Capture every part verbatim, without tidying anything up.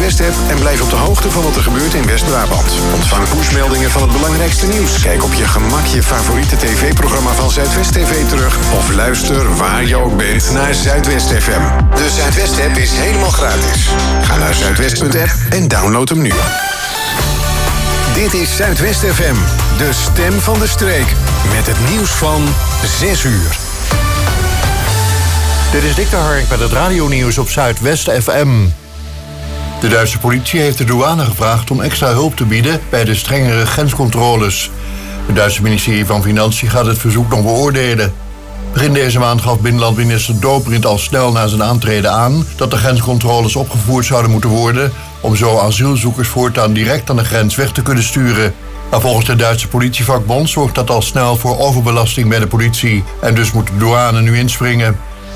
Zuidwest-app en blijf op de hoogte van wat er gebeurt in West-Brabant. Ontvang pushmeldingen van het belangrijkste nieuws. Kijk op je gemak je favoriete tv-programma van Zuidwest T V terug. Of luister waar je ook bent naar Zuidwest F M. De Zuidwest-app is helemaal gratis. Ga naar zuidwest punt app en download hem nu. Dit is Zuidwest F M, de stem van de streek. Met het nieuws van zes uur. Dit is Dick de Hark met het radionieuws op Zuidwest F M. De Duitse politie heeft de douane gevraagd om extra hulp te bieden bij de strengere grenscontroles. Het Duitse ministerie van Financiën gaat het verzoek nog beoordelen. Begin deze maand gaf binnenlandminister Dobrindt al snel na zijn aantreden aan dat de grenscontroles opgevoerd zouden moeten worden om zo asielzoekers voortaan direct aan de grens weg te kunnen sturen. Maar volgens de Duitse politievakbond zorgt dat al snel voor overbelasting bij de politie en dus moet de douane nu inspringen.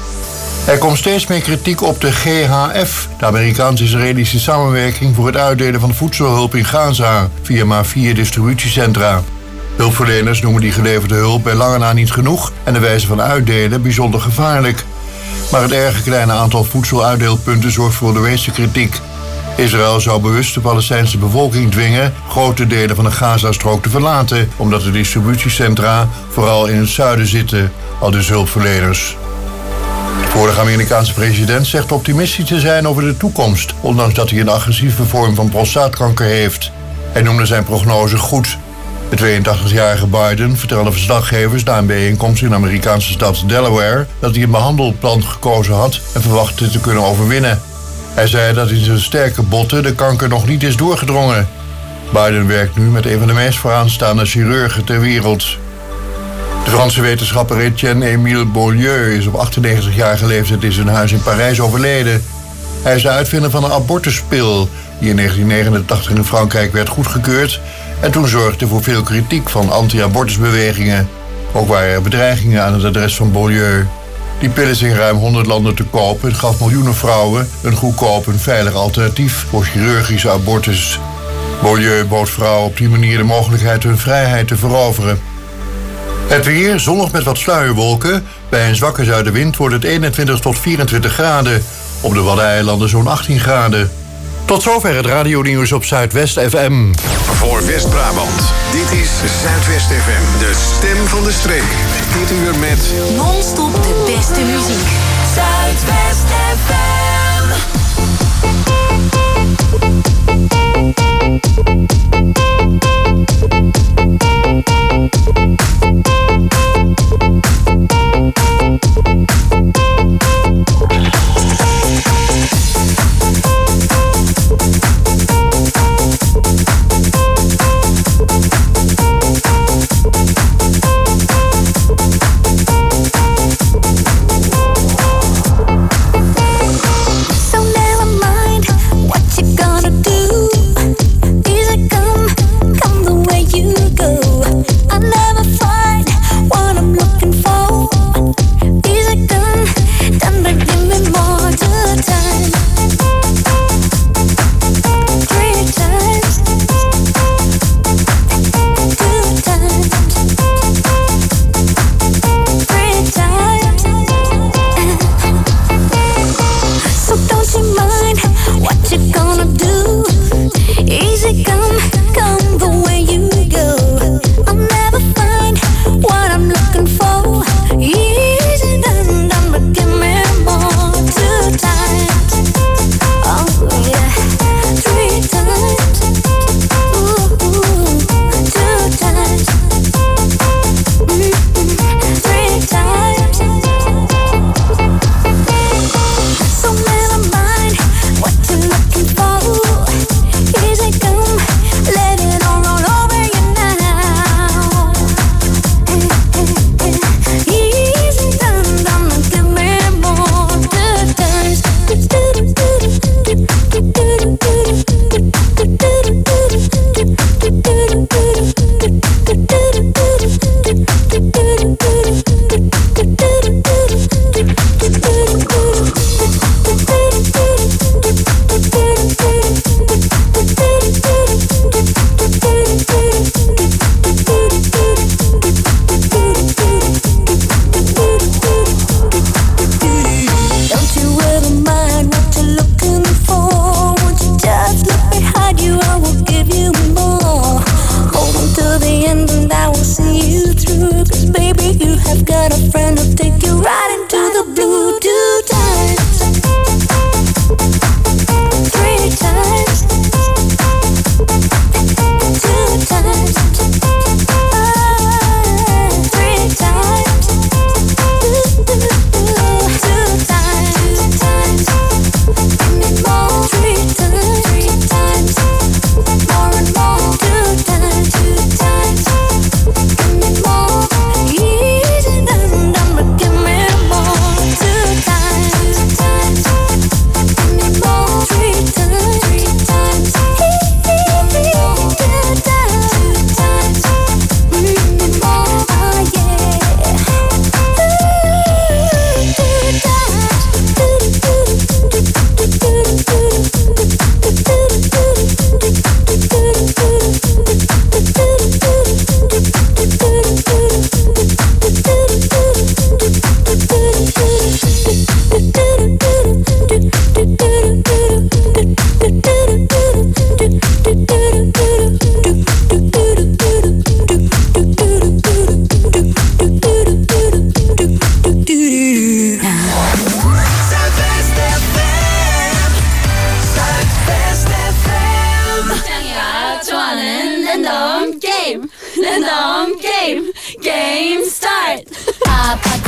Er komt steeds meer kritiek op de G H F, de Amerikaans-Israëlische samenwerking voor het uitdelen van voedselhulp in Gaza via maar vier distributiecentra. Hulpverleners noemen die geleverde hulp bij lange na niet genoeg en de wijze van uitdelen bijzonder gevaarlijk. Maar het erg kleine aantal voedseluitdeelpunten zorgt voor de meeste kritiek. Israël zou bewust de Palestijnse bevolking dwingen grote delen van de Gazastrook te verlaten, omdat de distributiecentra vooral in het zuiden zitten, aldus hulpverleners. De vorige Amerikaanse president zegt optimistisch te zijn over de toekomst, ondanks dat hij een agressieve vorm van prostaatkanker heeft. Hij noemde zijn prognose goed. De tweeëntachtigjarige Biden vertelde verslaggevers na een bijeenkomst in de Amerikaanse stad Delaware dat hij een behandelplan gekozen had en verwachtte te kunnen overwinnen. Hij zei dat in zijn sterke botten de kanker nog niet is doorgedrongen. Biden werkt nu met een van de meest vooraanstaande chirurgen ter wereld. De Franse wetenschapper Etienne-Émile Beaulieu is op achtennegentigjarige leeftijd in zijn huis in Parijs overleden. Hij is de uitvinder van een abortuspil die in negentien negenentachtig in Frankrijk werd goedgekeurd en toen zorgde voor veel kritiek van anti-abortusbewegingen. Ook waren er bedreigingen aan het adres van Beaulieu. Die pil is in ruim honderd landen te koop en gaf miljoenen vrouwen een goedkoop en veilig alternatief voor chirurgische abortus. Beaulieu bood vrouwen op die manier de mogelijkheid hun vrijheid te veroveren. Het weer, zonnig met wat sluierwolken. Bij een zwakke zuidenwind wordt het eenentwintig tot vierentwintig graden. Op de Waddeneilanden zo'n achttien graden. Tot zover het radionieuws op Zuidwest F M. Voor West-Brabant, dit is Zuidwest F M, de stem van de streek. Dit uur met non-stop de beste muziek. Zuidwest F M. So never mind what you gonna do. Is it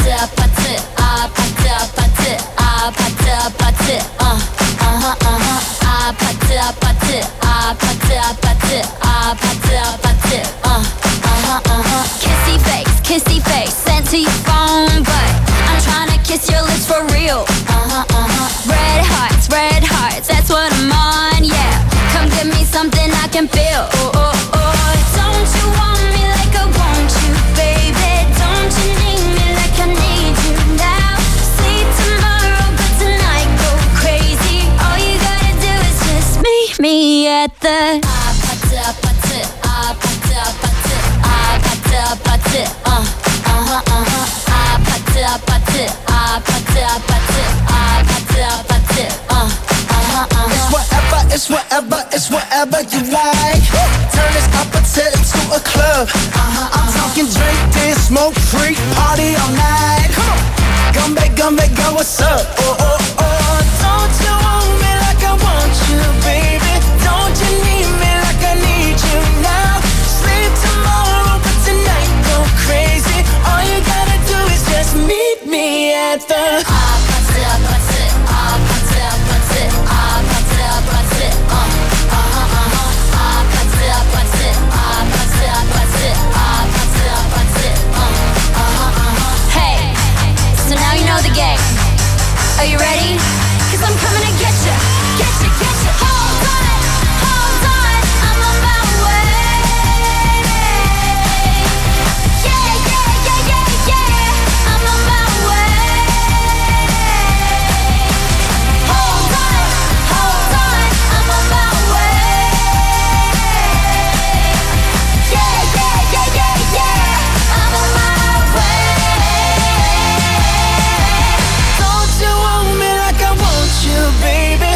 파트 파트 아 파트 파트 아 파트 파트 어 어허 어허 아 파트 파트 아 파트 파트 아 파트 파트 어 어허 어허 kissy face kissy face sent to your phone but I'm trying to kiss your lips for real uh-huh uh-huh red hearts red hearts that's what I'm on yeah come give me something I can feel oh oh oh don't you want me like I want you baby don't you need me like I need you now sleep tomorrow but tonight go crazy all you gotta do is just meet me at the ah patte patte ah patte patte ah patte patte uh uh-huh uh-huh ah patte patte ah patte patte ah patte patte uh uh-huh uh-huh it's whatever it's whatever it's whatever you like turn this opposite into a club uh-huh, I'm talking drink this smoke free party all night come on come back come back girl what's up oh oh oh don't you want me like I want you baby don't you need me like I need you now sleep tomorrow but tonight go crazy all you gotta do is just meet me at the ah patte patte ah patte patte ah patte patte uh uh-huh uh-huh ah patte patte ah patte patte ah patte patte uh uh-huh uh-huh hey so now you know the game are you ready cause I'm coming to get you get you get you hold on hold on I'm on my way yeah yeah yeah yeah yeah I'm on my way hold on hold on I'm on my way yeah yeah yeah yeah yeah I'm on my way don't you want me like I want you baby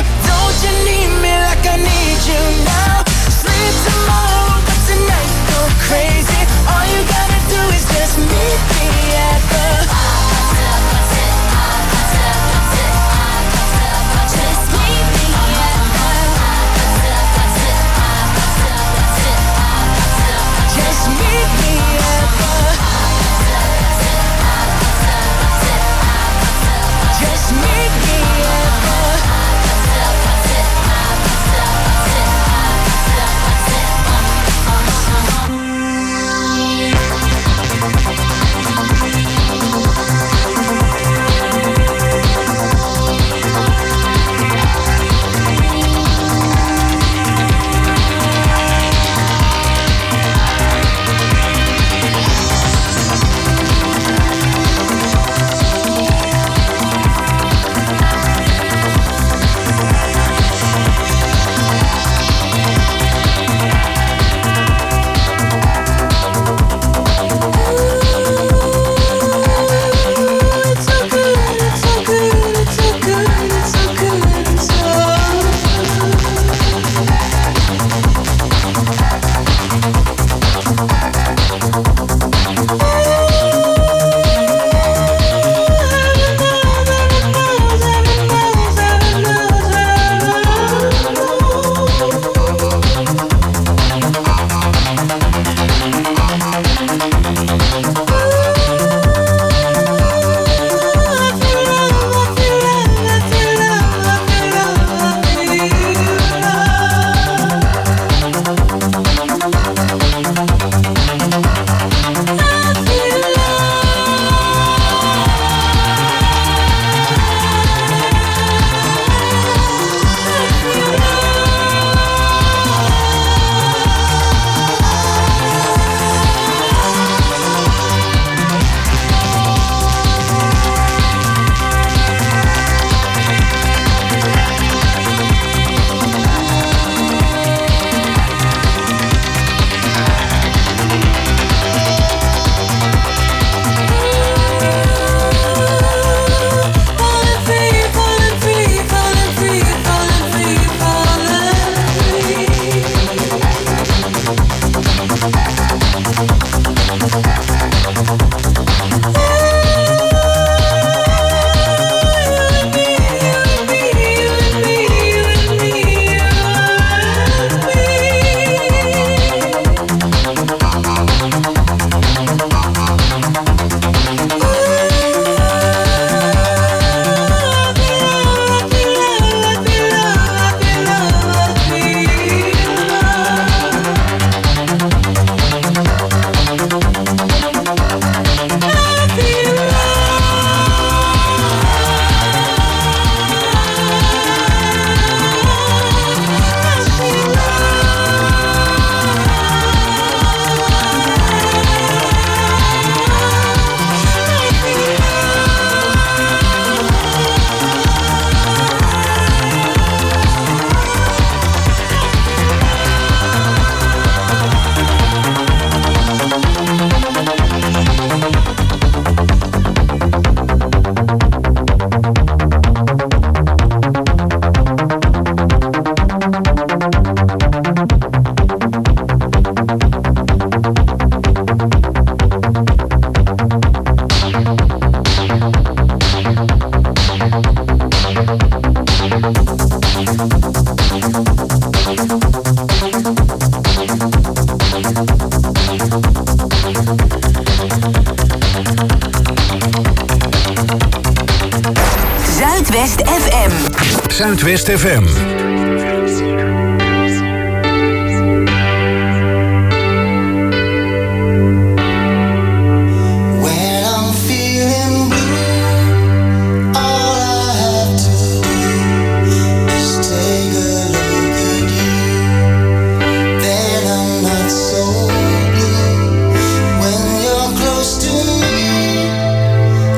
Zuidwest F M. Zuidwest F M.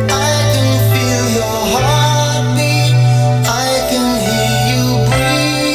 Breathe.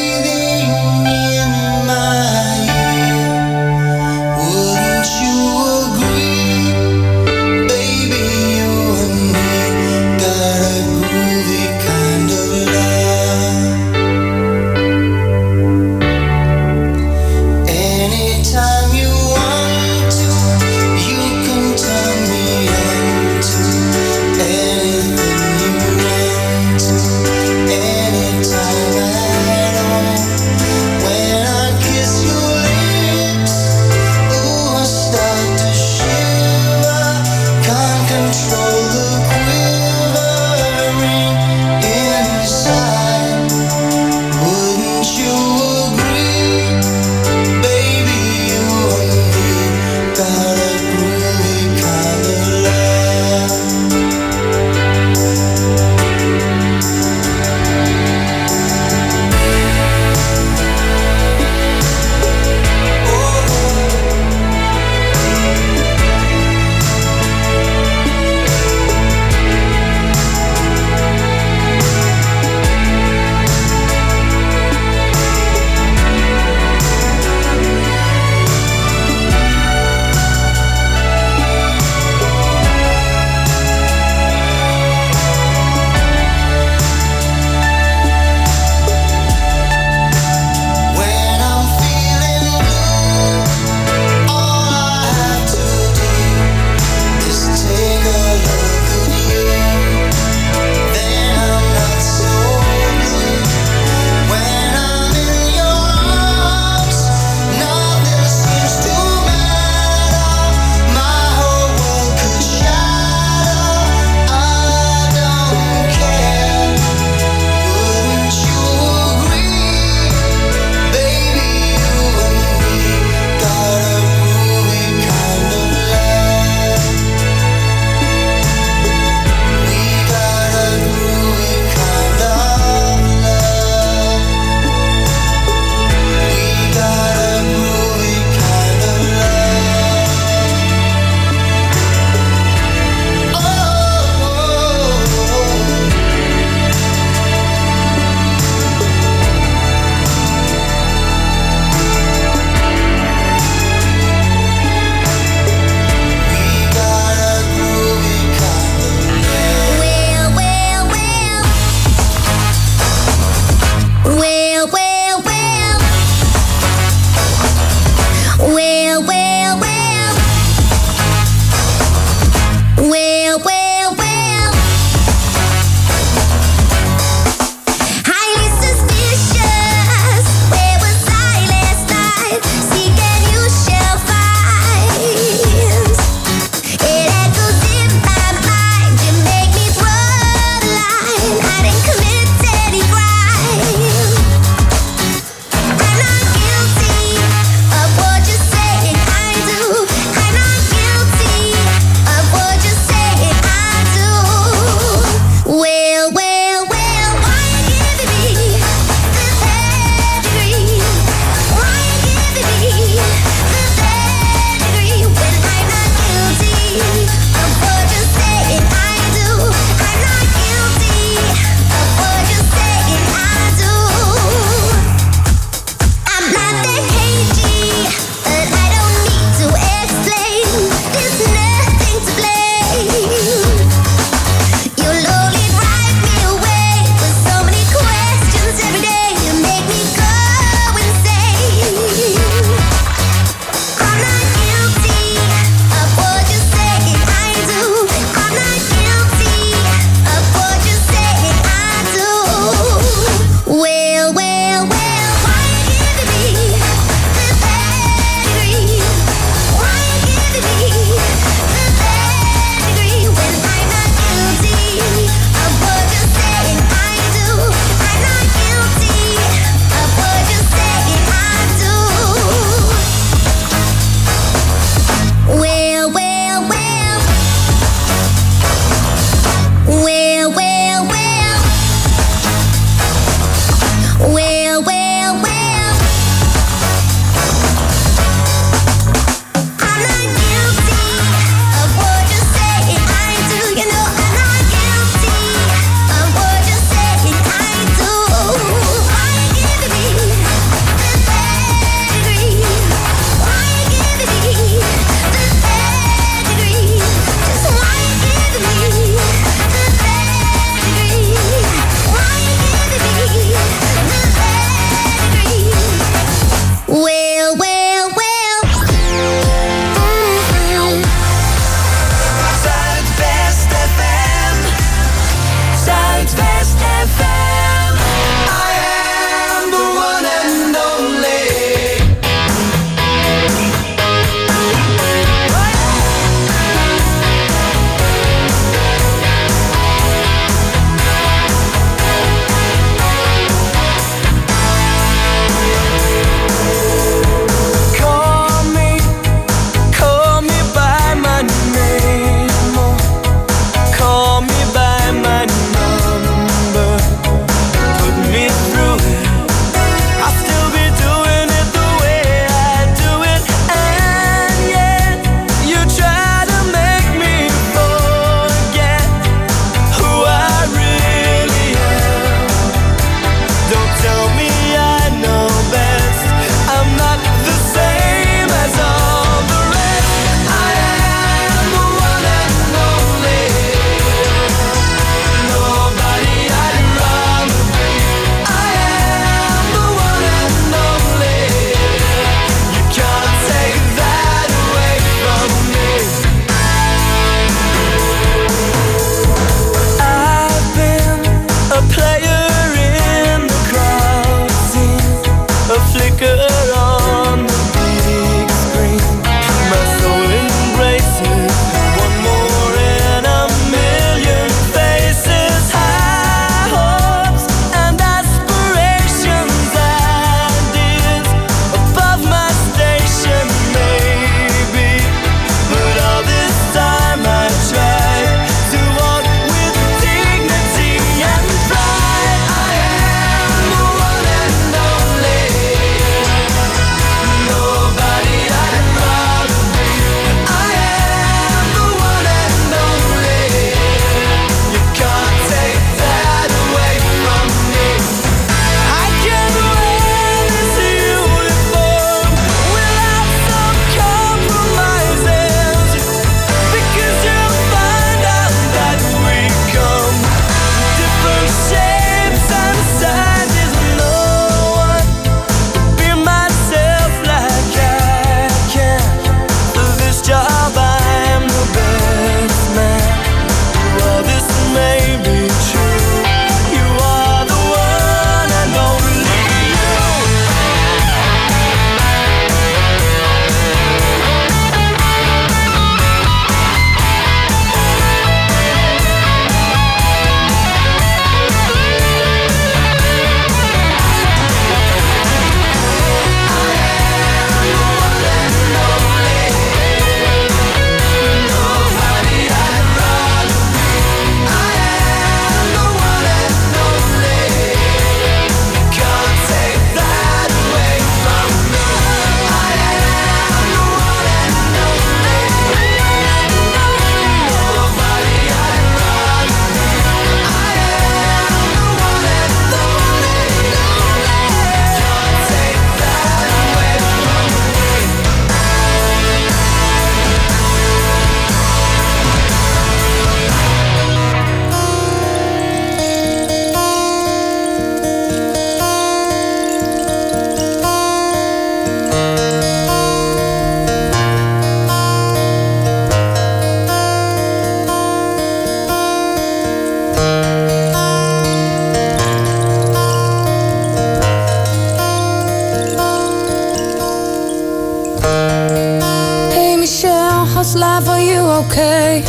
life, are you okay?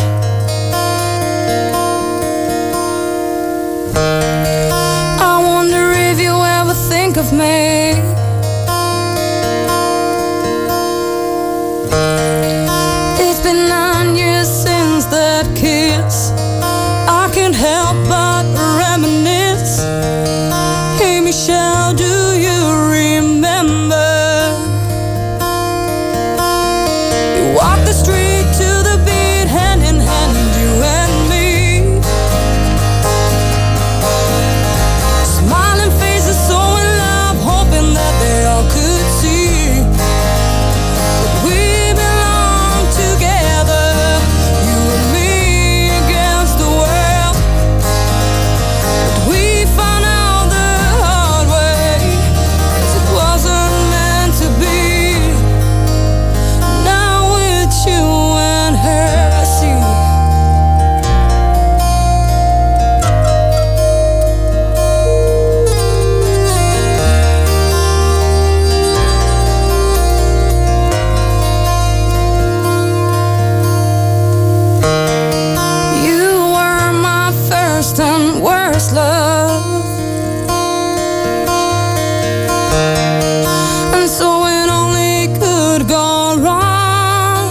I wonder if you ever think of me. It's been nine years since that kiss. I can't help but reminisce. Hey Michelle, do you remember? You walked the street to the beat, hand in hand, you and me. Smiling faces, so in love, hoping that they all could see that we belong together, you and me against the world. But we found out the hard way, 'cause it wasn't meant to be. Now with you and her, I see. You were my first and worst love, and so it only could go wrong.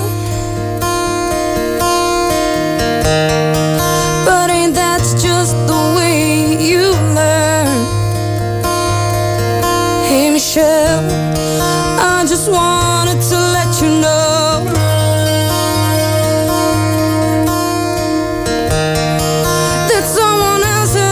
But ain't that just the way you learn? Hey Michelle, I just wanted to let you know that someone else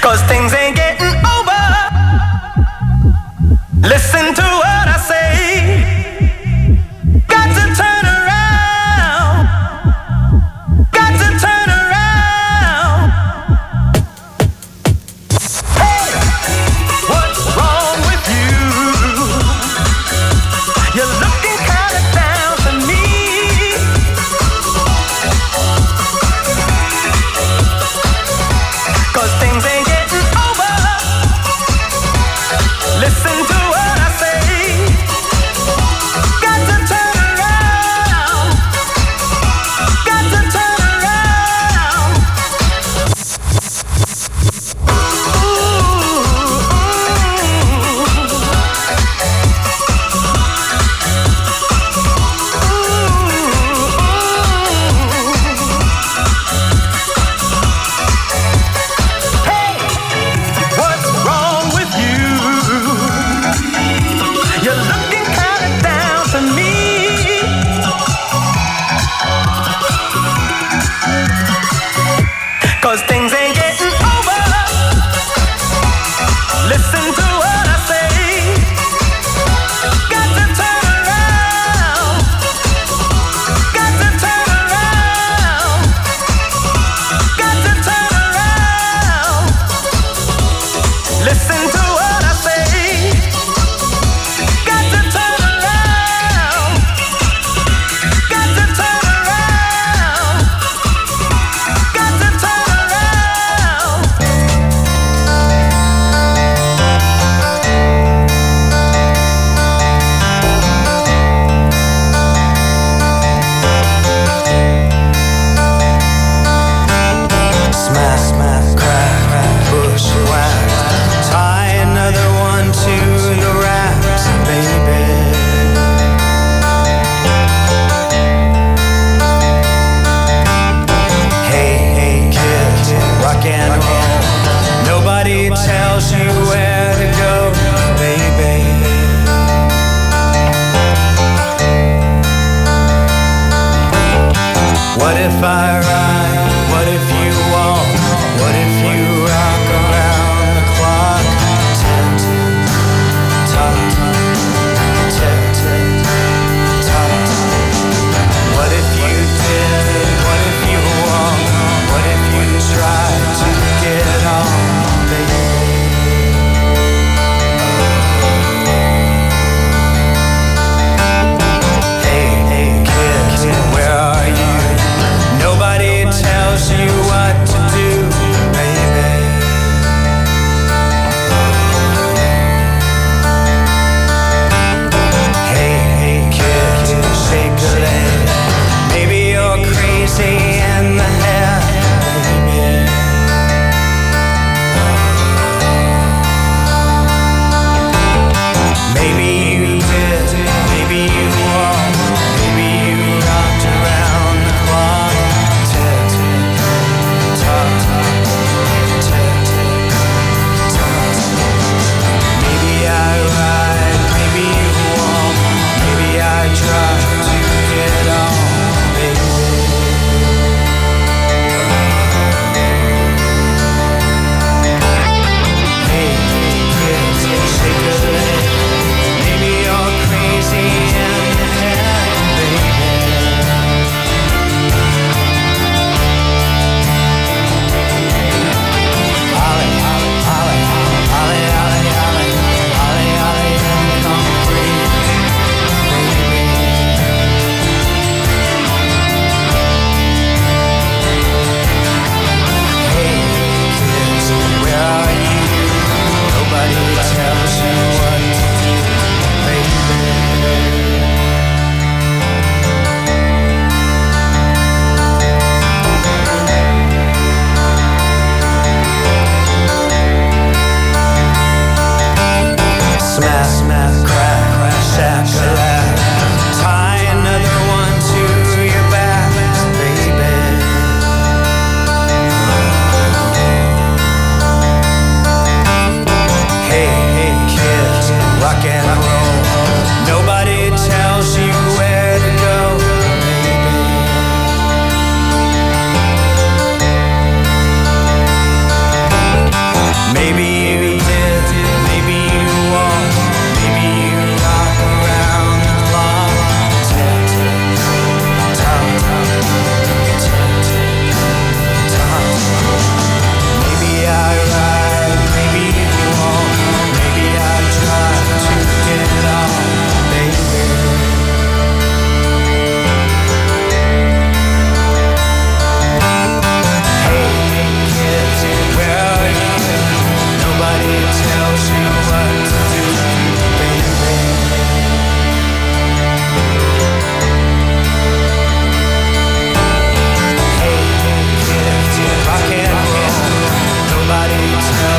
'cause things ain't getting over. Listen to what I say. Got to turn around. Got to turn around. Hey, what's wrong with you? You're looking kind of down to me. 'Cause things ain't getting over.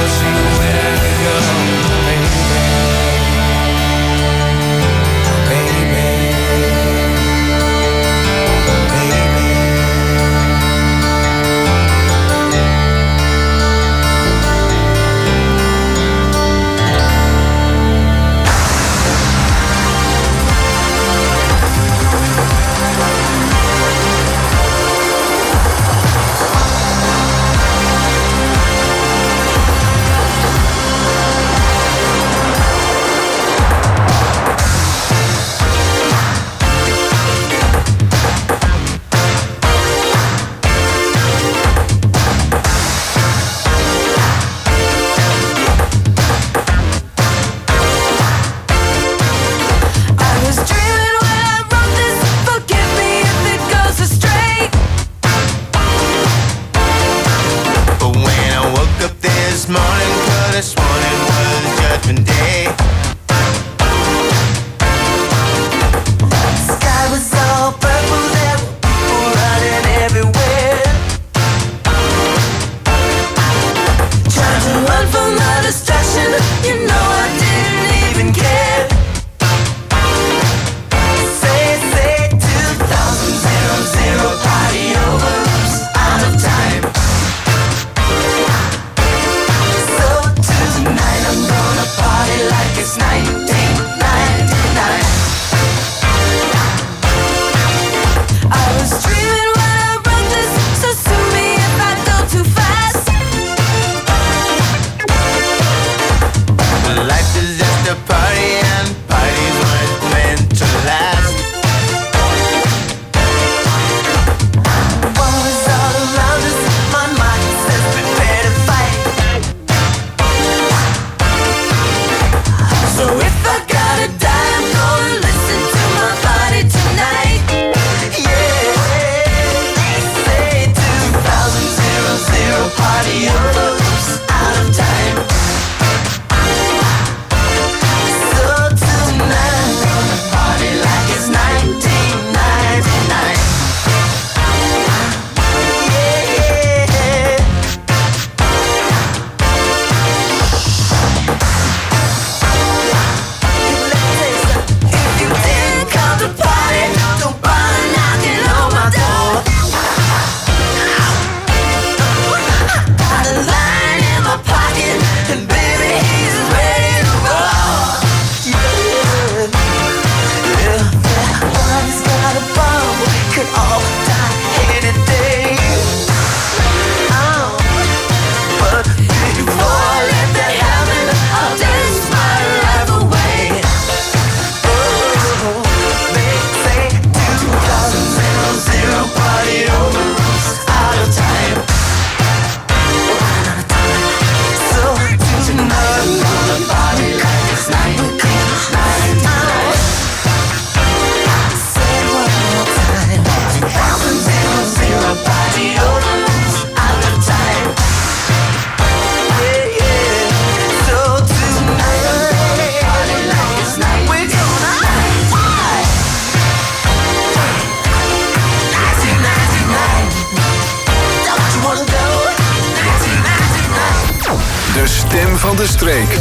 De stem van de streek.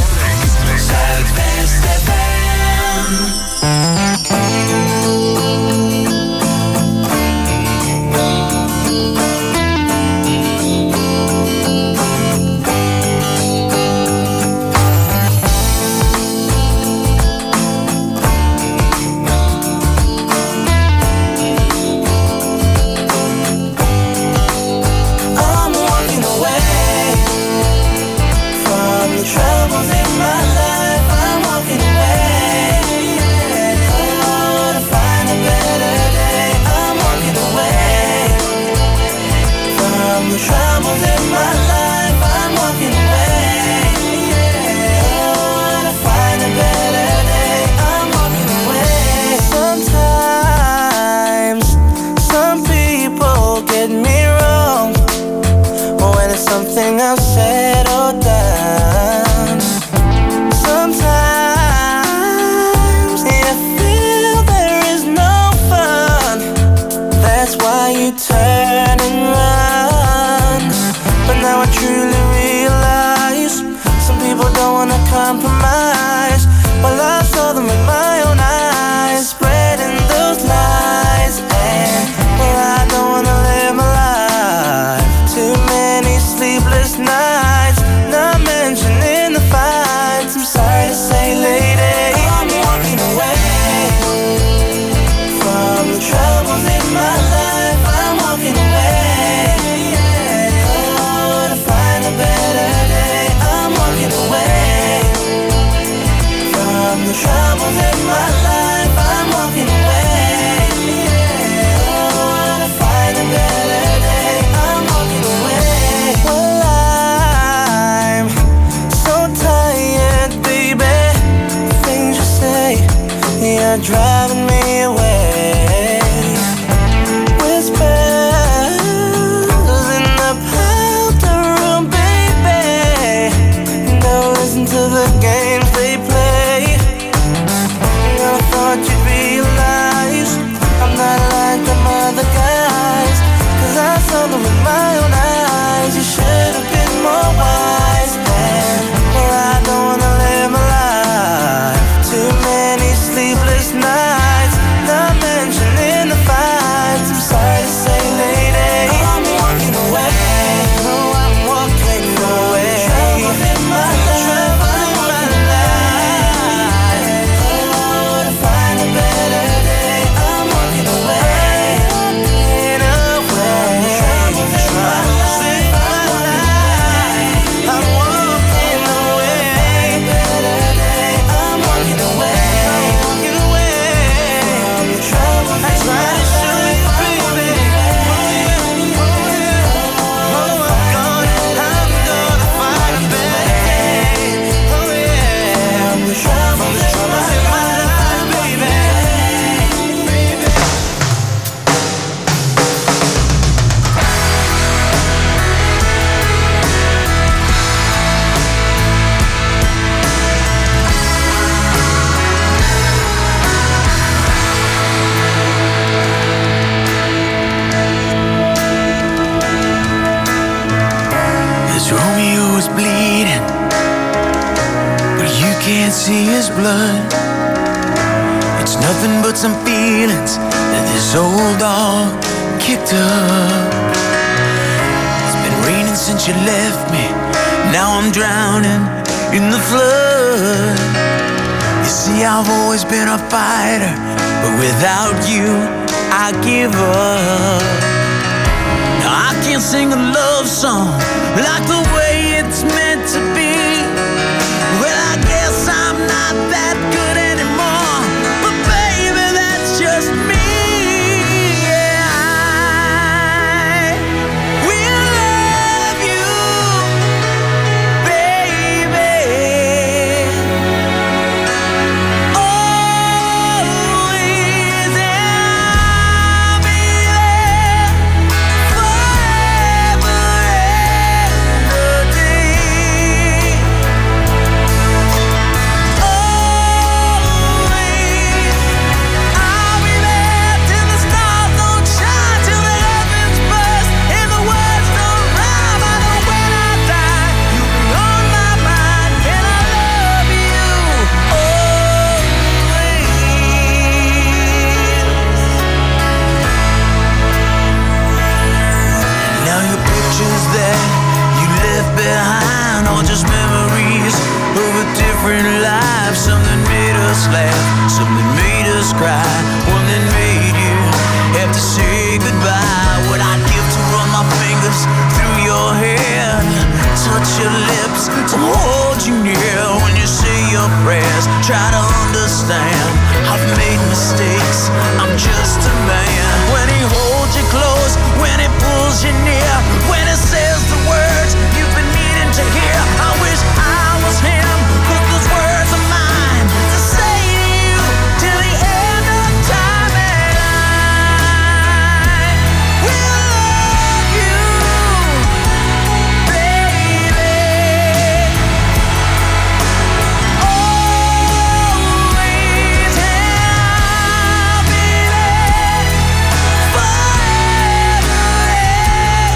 Troubles in my life, I'm walking away. Oh, to find compromise. Well, I saw them with my own eyes, spreading those lies. And well, I don't wanna live my life. Too many sleepless nights, not mentioning the fights. I'm sorry to say, lady, I'm walking away from the troubles in my life. I'm walking away, oh, to find a better day. I'm walking away from the troubles in my life. I'm walking away, oh, to find a better day. I'm walking away. Well, I'm so tired, baby. Things you say, you're driving me away. Whispers in the powder room, baby. Don't listen to the games they play. I thought you'd realize I'm not like them other guys, 'cause I saw them with my own eyes. You should have been more wise. And well, I don't wanna live my life. Too many sleepless nights, not mentioning the fights. I'm sorry to say, lady, I'm walking away. Oh, I'm walking away. Troubles in my life, I'm walking away. Oh, to find a better day. I'm walking away. Walking away. Troubles in my life, I'm walking away. I'm walking away. Better day. I'm walking away. I'm walking away from the troubles. I try to show you, baby. Oh, yeah. Oh, I'm gonna, I'm gonna find a better day. Oh, yeah. From the troubles in my life, baby. Baby. As Romeo is bleeding, but you can't see his blood. It's nothing but some feelings that this old dog kicked up. It's been raining since you left me. Now I'm drowning in the flood. You see, I've always been a fighter, but without you, I give up. Now I can't sing a love song like the way it's meant to be. Well, I guess I'm not that good anymore, but baby, that's just me. Yeah, I will love you, baby, always, and I'll be there forever and a day. Always, I'll be there till the stars don't shine, till the heavens burst and the words don't rhyme. I know when I die, you'll be on my mind, and I love you always. Now your pictures that you left behind are just memories of a different life. Something made us laugh, something made us cry, one that made you have to say goodbye. What I'd give to run my fingers through your hair, touch your lips, to hold you near when you say your prayers. Try to understand, I've made mistakes, I'm just a man. When he holds you close, when he pulls you near, when he says the words you've been needing to hear, I wish I was him, 'cause those words are mine to say to you till the end of time. And I will love you, baby, always, and I'll be there forever.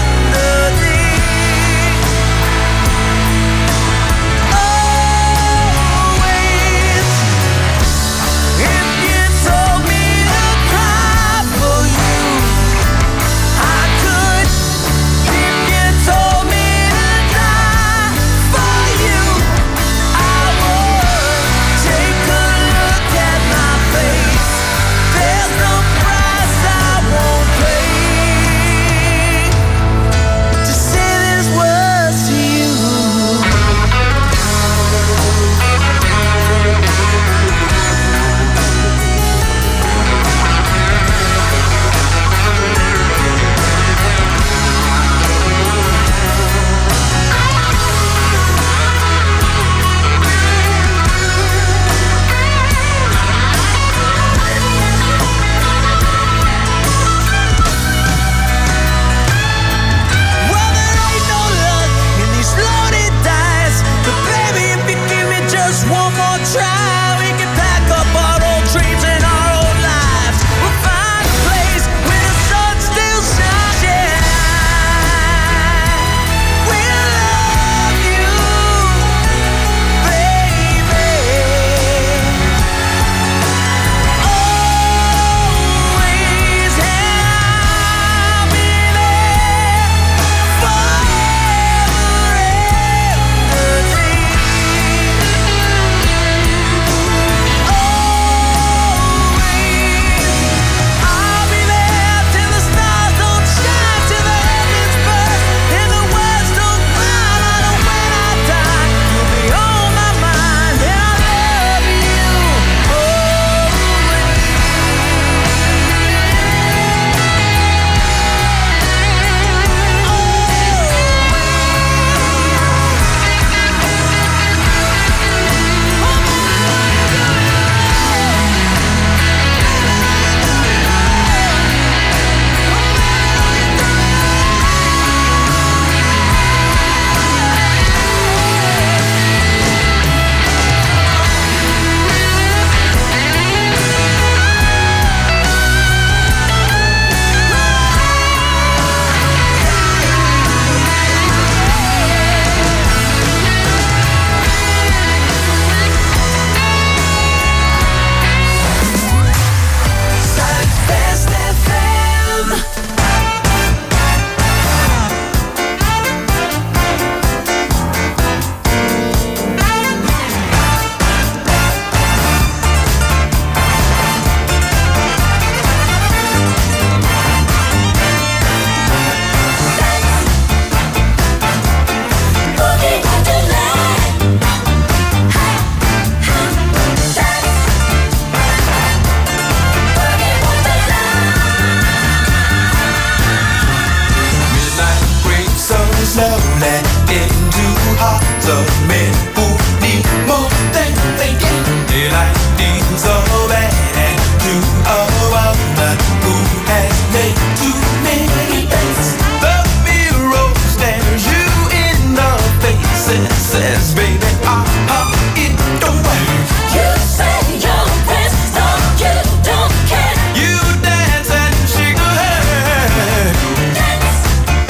of men who need more than they get. They like needs so bad and to a woman who has made too many things. The mirror stares you in the face and says, baby, uh-huh, it don't work. You say you're pissed off, you don't care. You dance and shake your head. Dance,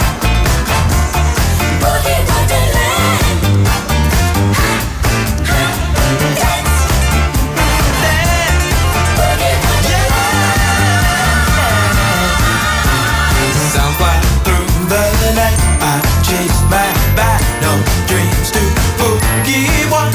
boogie wonderland. Ha, ha, dance, Dance, boogie wonderland. sounds like through the night I chase my battle dreams to boogie one.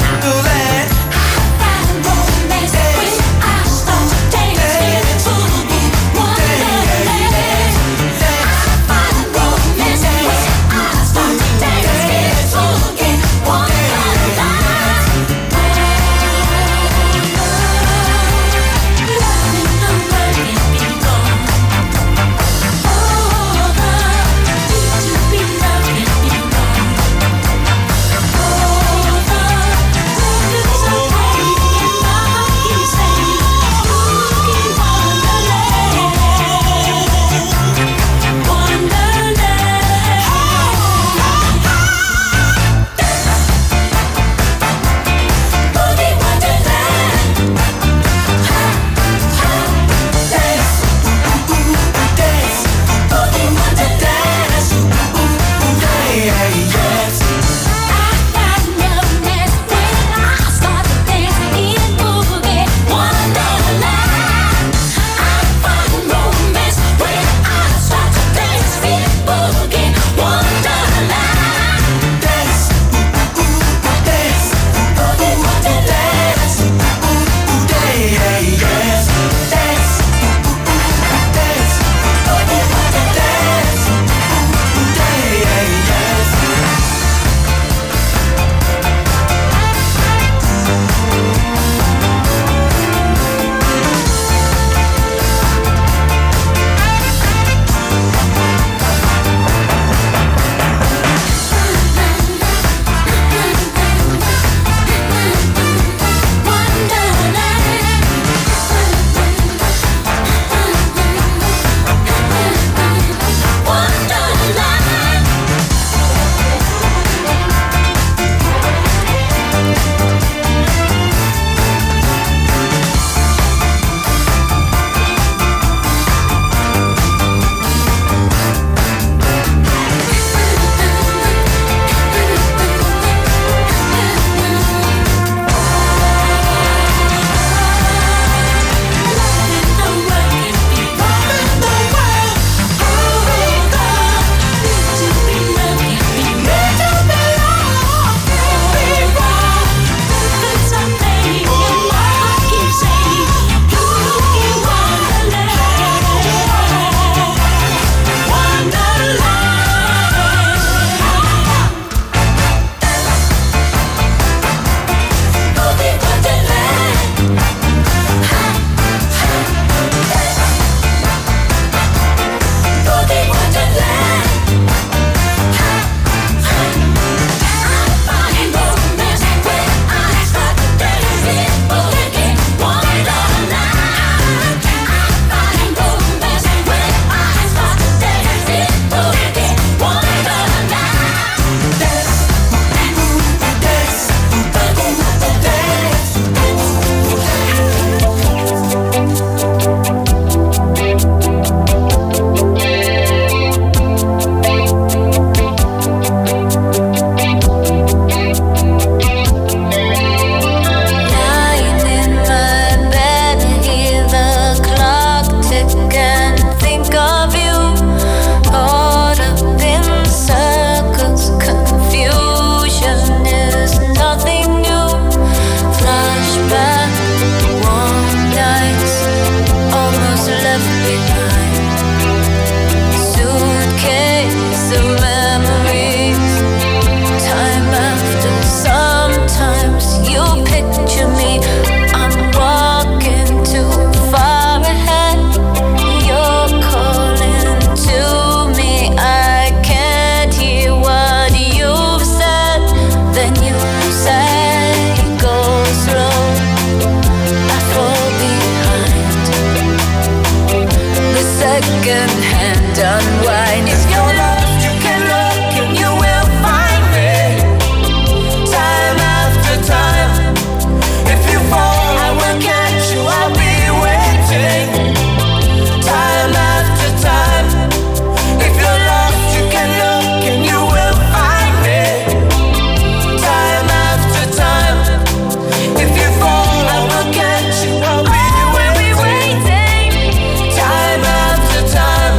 second-hand unwind. If you're lost, you can look and you will find me. Time after time. If you fall, I will catch you. I'll be waiting. Time after time. If you're lost, you can look and you will find me. Time after time. If you fall, I will catch you. I'll be waiting. Time after time.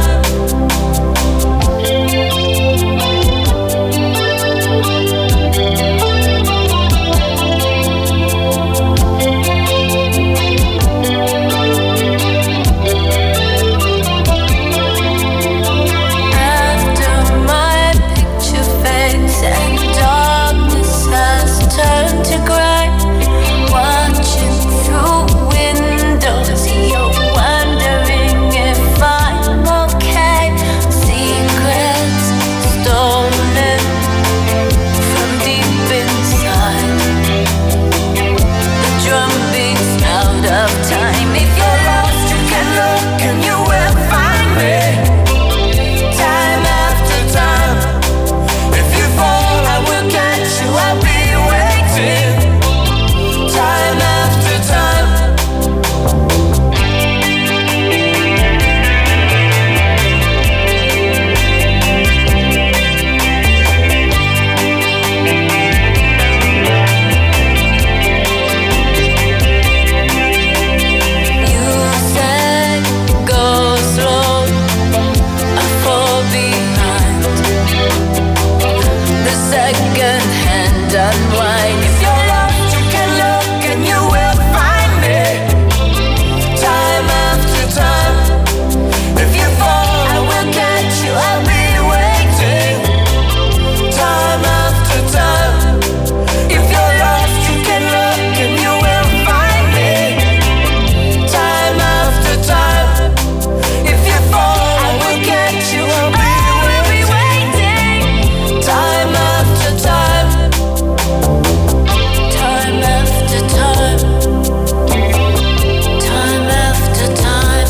After my picture fades and darkness has turned to gray, watching through windows, you're wondering if I'm okay. Secrets stolen from deep inside. The drum beats out of time. If you're lost, you can look and you will find me. Time after time. If you fall, I will catch you. I'll be waiting. Time after time. You said go slow, I fall behind. The second-hand unwind. If you're lost, you can look and you will find me. Time after time. If you fall, I will catch you. I'll be waiting. Time after time. If you're lost, you can look and you will find me. Time after time. If you fall, I will catch you. I'll be waiting. Time after time. Time after time. Time after time.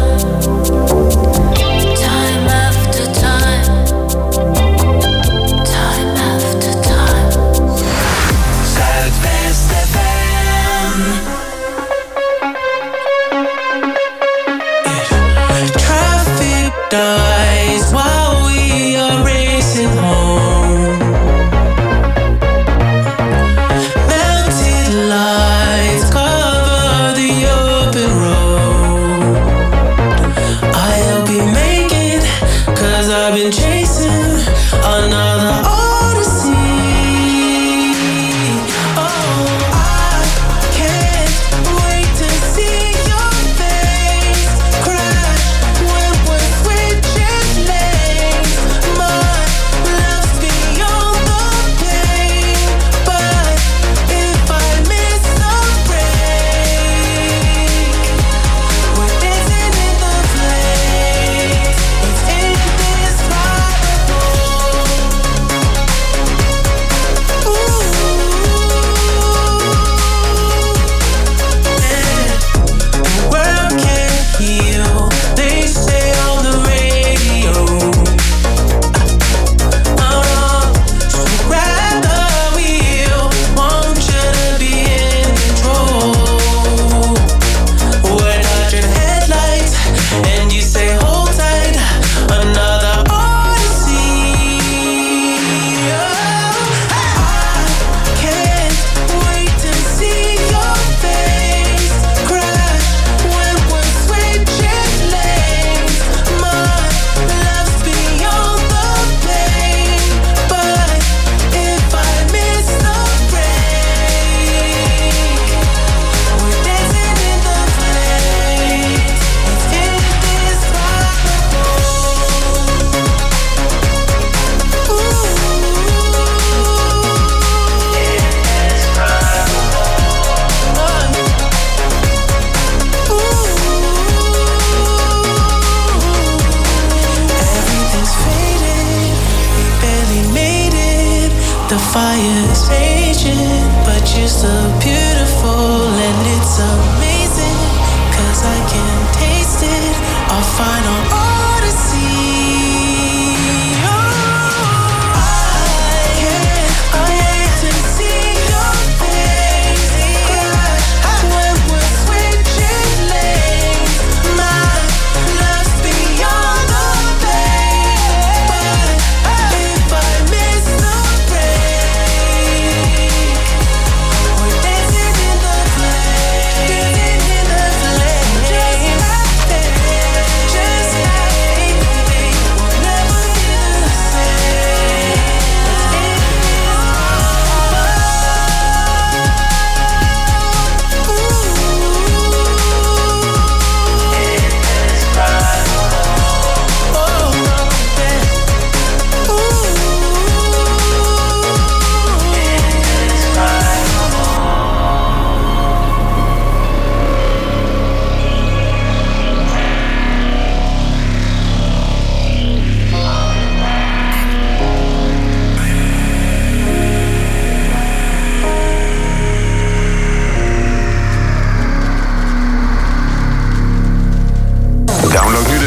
Time after time. Time after time. Zuidwest F M. Traffic dies while we are racing home. Melted lights cover the open road. I'll be making, cause I've been chasing another odyssey. Oh, I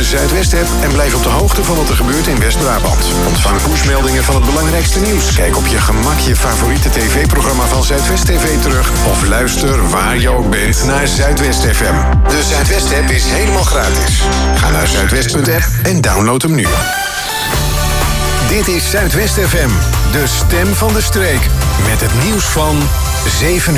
Zuidwest-app en blijf op de hoogte van wat er gebeurt in West-Brabant. Ontvang pushmeldingen van het belangrijkste nieuws. Kijk op je gemak je favoriete tv-programma van Zuidwest T V terug of luister waar je ook bent naar Zuidwest F M. De Zuidwest-app is helemaal gratis. Ga naar zuidwest punt app en download hem nu. Dit is Zuidwest F M, de stem van de streek. Met het nieuws van zeven uur.